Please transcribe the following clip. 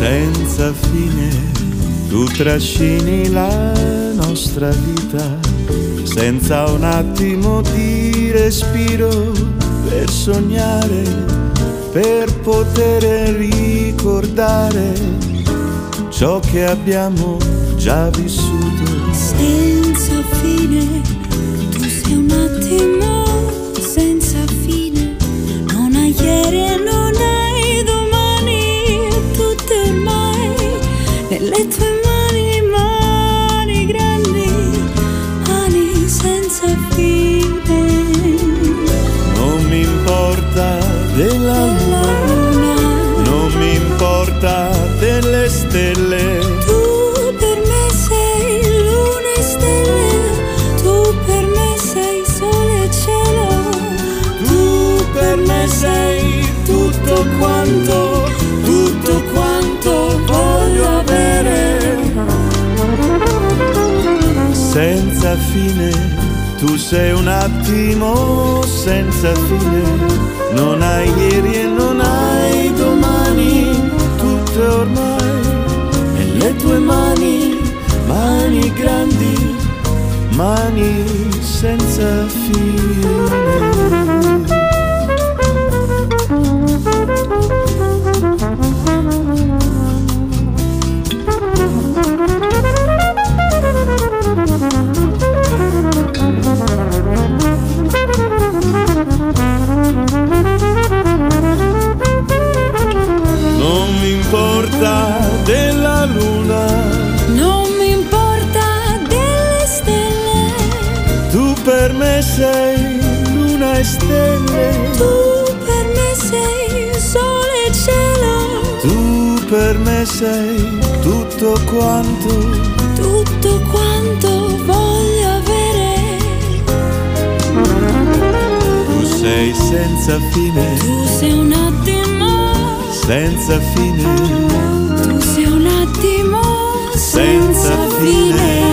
senza fine. Tu trascini la nostra vita senza un attimo di respiro, per sognare, per poter ricordare ciò che abbiamo già vissuto. Senza fine, tu sei un attimo senza fine. Non hai ieri e non hai domani, tutto ormai nelle tue mani, mani grandi, mani senza fine. Non mi importa della luna, non mi importa delle stelle. Tu per me sei luna e stelle, tu per me sei sole e cielo. Tu per me sei tutto quanto voglio avere. Senza fine, tu sei un attimo senza fine. Non hai ieri e non hai domani, tutto è ormai nelle tue mani, mani grandi, mani senza fine. Non mi importa della luna, Non mi importa delle stelle, tu per me sei luna e stelle. tu per me sei sole e cielo. Tu per me sei tutto quanto voglio avere. tu sei senza fine, Tu sei un attimo senza fine, tu sei un attimo senza fine.